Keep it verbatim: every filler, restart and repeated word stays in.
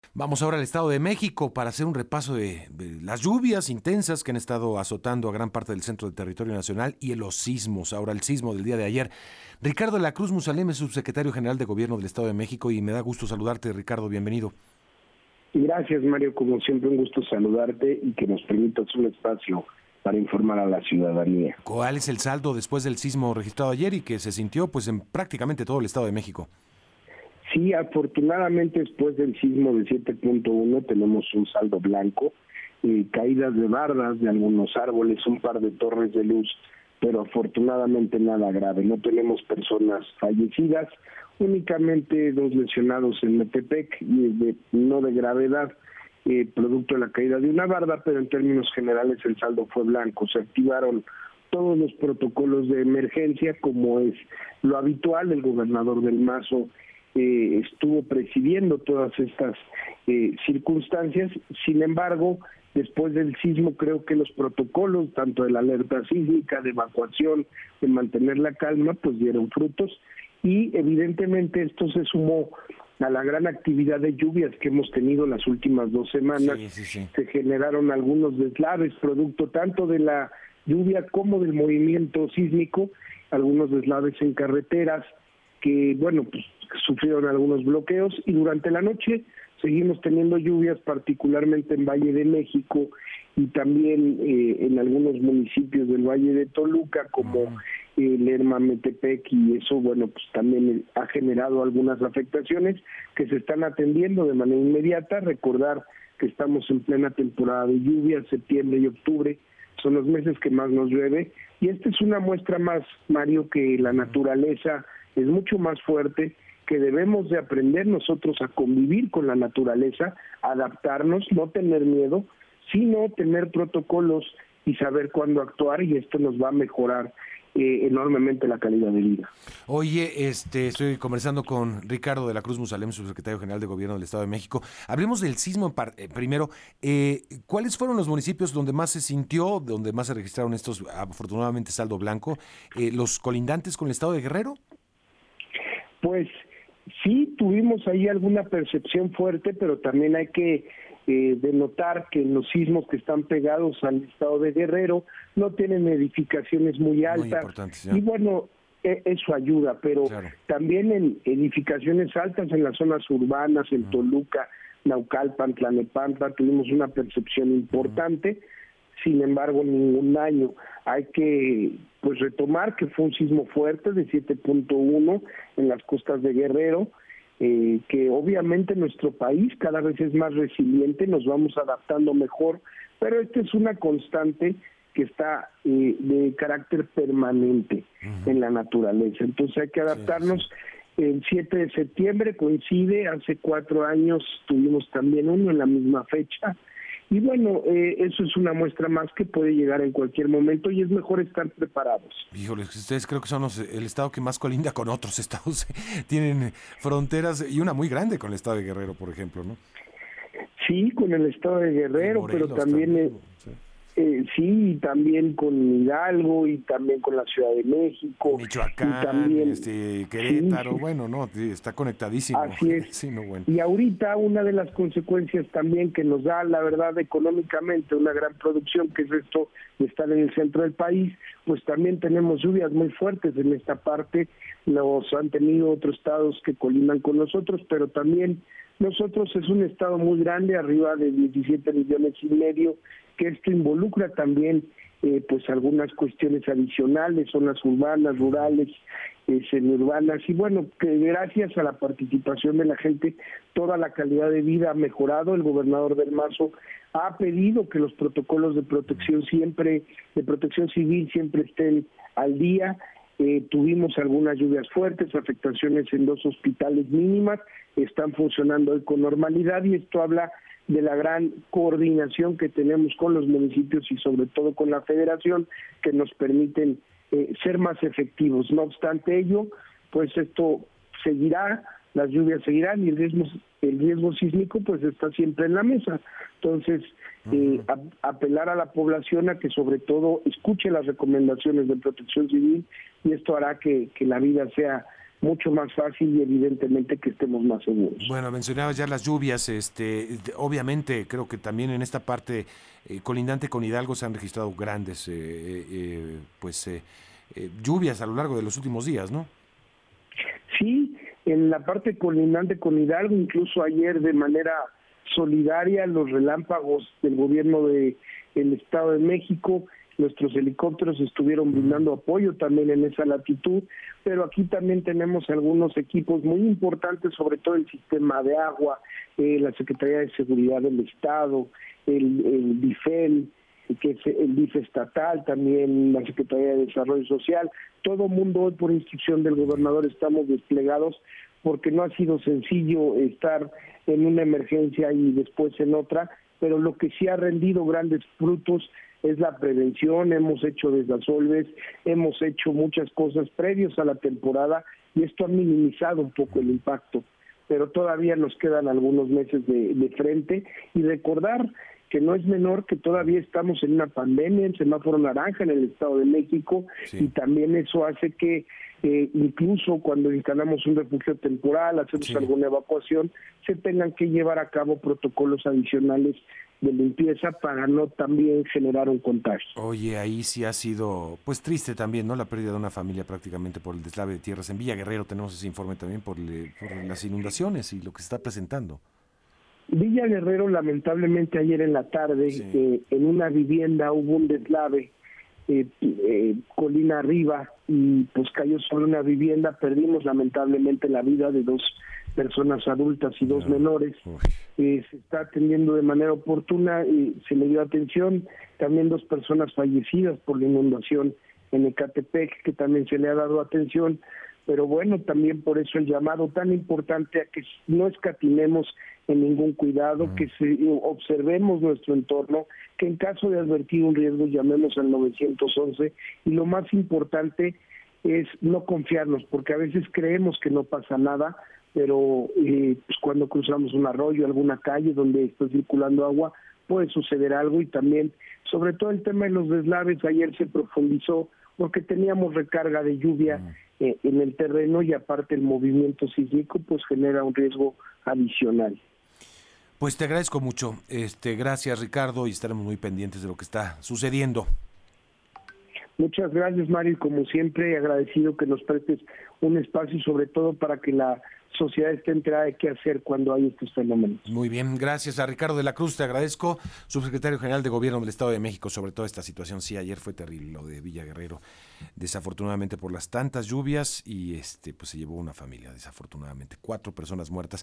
Vamos ahora al Estado de México para hacer un repaso de, de las lluvias intensas que han estado azotando a gran parte del centro del territorio nacional y en los sismos. Ahora el sismo del día de ayer. Ricardo de la Cruz Musalem es subsecretario general de Gobierno del Estado de México y me da gusto saludarte, Ricardo, bienvenido. Gracias, Mario, como siempre un gusto saludarte y que nos permitas un espacio para informar a la ciudadanía. ¿Cuál es el saldo después del sismo registrado ayer y que se sintió pues en prácticamente todo el Estado de México? Sí, afortunadamente después del sismo de siete punto uno tenemos un saldo blanco, eh, caídas de bardas de algunos árboles, un par de torres de luz, pero afortunadamente nada grave. No tenemos personas fallecidas, únicamente dos lesionados en Metepec, y de, no de gravedad, eh, producto de la caída de una barda, pero en términos generales el saldo fue blanco. Se activaron todos los protocolos de emergencia, como es lo habitual. El gobernador del Mazo Eh, estuvo presidiendo todas estas eh, circunstancias. Sin embargo, después del sismo creo que los protocolos, tanto de la alerta sísmica, de evacuación, de mantener la calma, pues dieron frutos, y evidentemente esto se sumó a la gran actividad de lluvias que hemos tenido las últimas dos semanas. Sí, sí, sí. Se generaron algunos deslaves, producto tanto de la lluvia como del movimiento sísmico, algunos deslaves en carreteras, que, bueno, pues sufrieron algunos bloqueos, y durante la noche seguimos teniendo lluvias, particularmente en Valle de México y también eh, en algunos municipios del Valle de Toluca, como eh, Lerma, Metepec, y eso, bueno, pues también ha generado algunas afectaciones que se están atendiendo de manera inmediata. Recordar que estamos en plena temporada de lluvias, septiembre y octubre son los meses que más nos llueve, y esta es una muestra más, Mario, que la naturaleza es mucho más fuerte, que debemos de aprender nosotros a convivir con la naturaleza, adaptarnos, no tener miedo, sino tener protocolos y saber cuándo actuar, y esto nos va a mejorar eh, enormemente la calidad de vida. Oye, este, estoy conversando con Ricardo de la Cruz Musalem, subsecretario general de Gobierno del Estado de México. Hablemos del sismo en par, eh, primero. Eh, ¿Cuáles fueron los municipios donde más se sintió, donde más se registraron estos, afortunadamente, saldo blanco? Eh, ¿Los colindantes con el Estado de Guerrero? Pues sí, tuvimos ahí alguna percepción fuerte, pero también hay que eh, denotar que los sismos que están pegados al estado de Guerrero no tienen edificaciones muy altas, muy y bueno, eh, eso ayuda, pero claro, también en edificaciones altas en las zonas urbanas, en uh-huh. Toluca, Naucalpan, Tlalnepantla, tuvimos una percepción importante. Uh-huh. Sin embargo, ningún daño. Hay que pues retomar que fue un sismo fuerte de siete punto uno en las costas de Guerrero, eh, que obviamente nuestro país cada vez es más resiliente, nos vamos adaptando mejor, pero esta es una constante que está eh, de carácter permanente uh-huh. en la naturaleza. Entonces hay que adaptarnos. Sí, sí. El siete de septiembre coincide, hace cuatro años tuvimos también uno en la misma fecha. Y bueno, eh, eso es una muestra más que puede llegar en cualquier momento, y es mejor estar preparados. Híjole, ustedes creo que son los, el estado que más colinda con otros estados. Tienen fronteras, y una muy grande con el estado de Guerrero, por ejemplo, ¿no? Sí, con el estado de Guerrero, Morelos, pero también... también eh, sí. Eh, sí, y también con Hidalgo, y también con la Ciudad de México, Michoacán, y también este, Querétaro, sí, bueno, no, está conectadísimo. Así es. Sí, no, bueno. Y ahorita una de las consecuencias también que nos da, la verdad, económicamente una gran producción, que es esto de estar en el centro del país, pues también tenemos lluvias muy fuertes en esta parte. Los han tenido otros estados que colindan con nosotros, pero también nosotros es un estado muy grande, arriba de diecisiete millones y medio, que esto involucra también eh, pues algunas cuestiones adicionales, zonas urbanas, rurales, eh, semiurbanas, y bueno, que gracias a la participación de la gente, toda la calidad de vida ha mejorado. El gobernador del Mazo ha pedido que los protocolos de protección siempre, de protección civil siempre estén al día. Eh, tuvimos algunas lluvias fuertes, afectaciones en dos hospitales mínimas, están funcionando hoy con normalidad, y esto habla de la gran coordinación que tenemos con los municipios y sobre todo con la federación, que nos permiten eh, ser más efectivos. No obstante ello, pues esto seguirá, las lluvias seguirán, y el riesgo, el riesgo sísmico pues está siempre en la mesa. Entonces, eh, a, apelar a la población a que sobre todo escuche las recomendaciones de Protección Civil, y esto hará que, que la vida sea mucho más fácil y evidentemente que estemos más seguros. Bueno, mencionabas ya las lluvias, este, obviamente creo que también en esta parte eh, colindante con Hidalgo se han registrado grandes eh, eh, pues eh, eh, lluvias a lo largo de los últimos días, ¿no? Sí, en la parte colindante con Hidalgo, incluso ayer de manera solidaria, los relámpagos del gobierno de el Estado de México, nuestros helicópteros estuvieron brindando apoyo también en esa latitud, pero aquí también tenemos algunos equipos muy importantes, sobre todo el sistema de agua, eh, la Secretaría de Seguridad del Estado, el, el BIFEL, que es el D I F estatal, también la Secretaría de Desarrollo Social. Todo mundo hoy, por instrucción del gobernador, estamos desplegados porque no ha sido sencillo estar en una emergencia y después en otra, pero lo que sí ha rendido grandes frutos es la prevención. Hemos hecho desasolves, hemos hecho muchas cosas previos a la temporada y esto ha minimizado un poco el impacto, pero todavía nos quedan algunos meses de, de frente y recordar que no es menor que todavía estamos en una pandemia, en semáforo naranja en el Estado de México, sí. Y también eso hace que eh, incluso cuando instalamos un refugio temporal, hacemos sí. alguna evacuación, se tengan que llevar a cabo protocolos adicionales de limpieza para no también generar un contagio. Oye, ahí sí ha sido pues triste también, ¿no? La pérdida de una familia prácticamente por el deslave de tierras. En Villa Guerrero tenemos ese informe también por, le, por las inundaciones y lo que se está presentando. Villa Guerrero, lamentablemente ayer en la tarde, sí. eh, en una vivienda hubo un deslave, eh, eh, colina arriba, y pues cayó sobre una vivienda. Perdimos lamentablemente la vida de dos personas adultas y dos no. menores. Eh, se está atendiendo de manera oportuna, y se le dio atención. También dos personas fallecidas por la inundación en Ecatepec, que también se le ha dado atención. Pero bueno, también por eso el llamado tan importante a que no escatimemos en ningún cuidado, uh-huh. que se, observemos nuestro entorno, que en caso de advertir un riesgo llamemos al nueve once, y lo más importante es no confiarnos, porque a veces creemos que no pasa nada, pero eh, pues cuando cruzamos un arroyo, alguna calle donde está circulando agua, puede suceder algo. Y también, sobre todo el tema de los deslaves, ayer se profundizó porque teníamos recarga de lluvia uh-huh. eh, en el terreno, y aparte el movimiento sísmico pues genera un riesgo adicional. Pues te agradezco mucho, este, gracias Ricardo, y estaremos muy pendientes de lo que está sucediendo. Muchas gracias, Mario, y como siempre agradecido que nos prestes un espacio, y sobre todo para que la sociedad esté enterada de qué hacer cuando hay estos fenómenos. Muy bien, gracias a Ricardo de la Cruz, te agradezco, subsecretario general de Gobierno del Estado de México, sobre toda esta situación. Sí, ayer fue terrible lo de Villa Guerrero, desafortunadamente por las tantas lluvias, y este pues se llevó una familia, desafortunadamente, cuatro personas muertas.